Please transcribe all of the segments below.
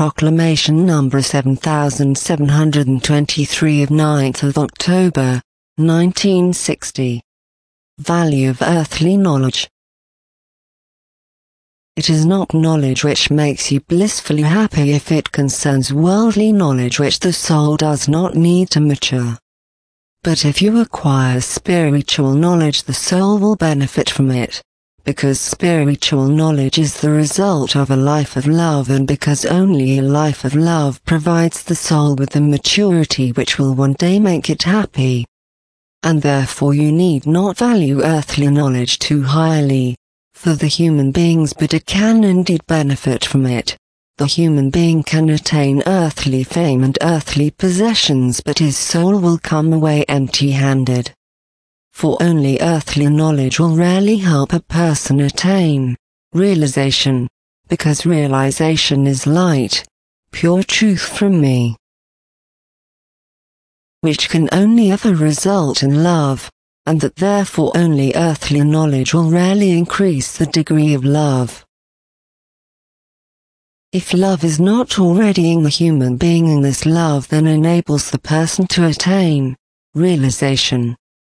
Proclamation number 7723 of 9th of October, 1960. Value of earthly knowledge. It is not knowledge which makes you blissfully happy if it concerns worldly knowledge which the soul does not need to mature. But if you acquire spiritual knowledge, the soul will benefit from it, because spiritual knowledge is the result of a life of love, and because only a life of love provides the soul with the maturity which will one day make it happy. And therefore you need not value earthly knowledge too highly, for the human beings, but it can indeed benefit from it. The human being can attain earthly fame and earthly possessions, but his soul will come away empty-handed. For only earthly knowledge will rarely help a person attain realization, because realization is light, pure truth from me, which can only ever result in love, and that therefore only earthly knowledge will rarely increase the degree of love. If love is not already in the human being, and this love then enables the person to attain realization.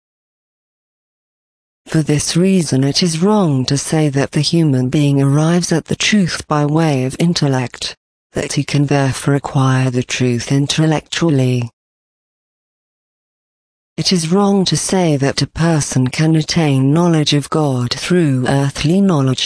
For this reason it is wrong to say that the human being arrives at the truth by way of intellect, that he can therefore acquire the truth intellectually. It is wrong to say that a person can attain knowledge of God through earthly knowledge,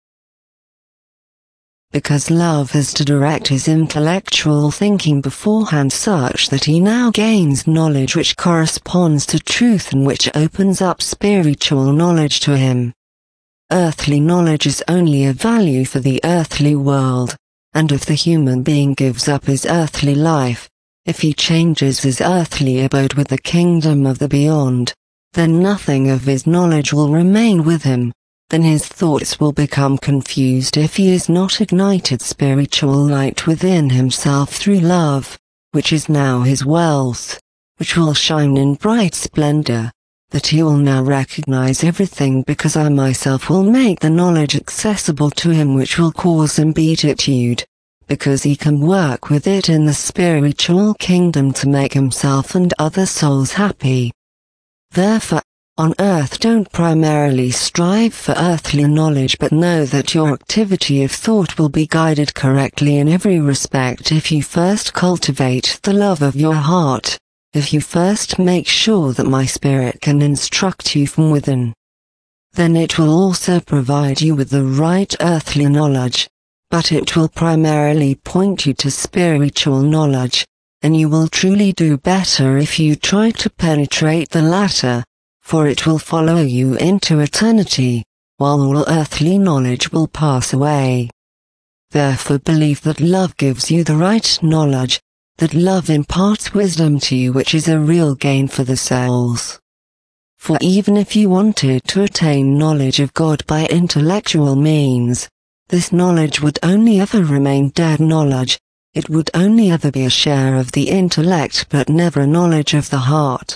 because love is to direct his intellectual thinking beforehand such that he now gains knowledge which corresponds to truth and which opens up spiritual knowledge to him. Earthly knowledge is only of value for the earthly world, and if the human being gives up his earthly life, if he changes his earthly abode with the kingdom of the beyond, then nothing of his knowledge will remain with him. Then his thoughts will become confused if he is not ignited spiritual light within himself through love, which is now his wealth, which will shine in bright splendor, that he will now recognize everything, because I myself will make the knowledge accessible to him, which will cause him beatitude, because he can work with it in the spiritual kingdom to make himself and other souls happy. Therefore, on earth don't primarily strive for earthly knowledge, but know that your activity of thought will be guided correctly in every respect if you first cultivate the love of your heart, if you first make sure that my spirit can instruct you from within. Then it will also provide you with the right earthly knowledge, but it will primarily point you to spiritual knowledge, and you will truly do better if you try to penetrate the latter, for it will follow you into eternity, while all earthly knowledge will pass away. Therefore believe that love gives you the right knowledge, that love imparts wisdom to you, which is a real gain for the souls. For even if you wanted to attain knowledge of God by intellectual means, this knowledge would only ever remain dead knowledge, it would only ever be a share of the intellect but never knowledge of the heart.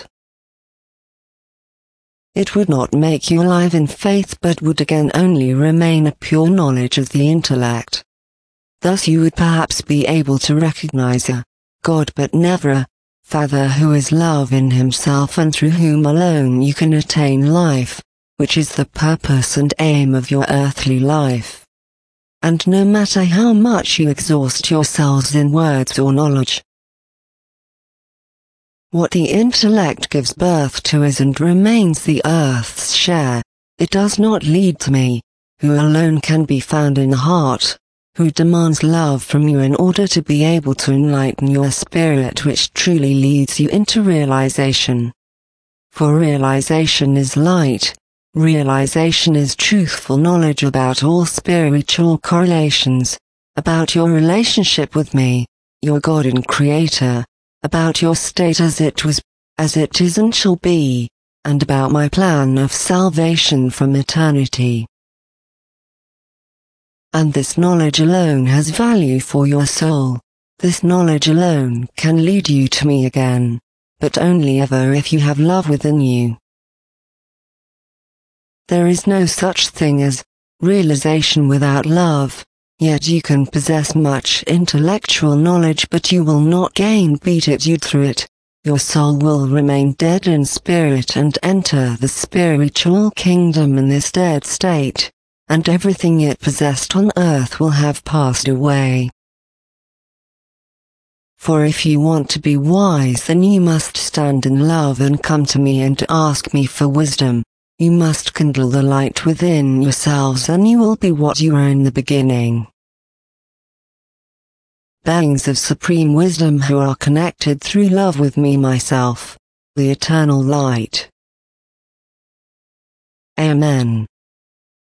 It would not make you alive in faith, but would again only remain a pure knowledge of the intellect. Thus you would perhaps be able to recognize a God, but never a Father who is love in himself, and through whom alone you can attain life, which is the purpose and aim of your earthly life. And no matter how much you exhaust yourselves in words or knowledge, what the intellect gives birth to is and remains the earth's share. It does not lead to me, who alone can be found in the heart, who demands love from you in order to be able to enlighten your spirit, which truly leads you into realization. For realization is light, realization is truthful knowledge about all spiritual correlations, about your relationship with me, your God and Creator, about your state as it was, as it is and shall be, and about my plan of salvation from eternity. And this knowledge alone has value for your soul. This knowledge alone can lead you to me again, but only ever if you have love within you. There is no such thing as realization without love, Yet you can possess much intellectual knowledge, but you will not gain beatitude through it. Your soul will remain dead in spirit and enter the spiritual kingdom in this dead state, and everything it possessed on earth will have passed away. For if you want to be wise, then you must stand in love and come to me and ask me for wisdom. You must kindle the light within yourselves, and you will be what you were in the beginning. Beings of supreme wisdom who are connected through love with me myself, the eternal light. Amen.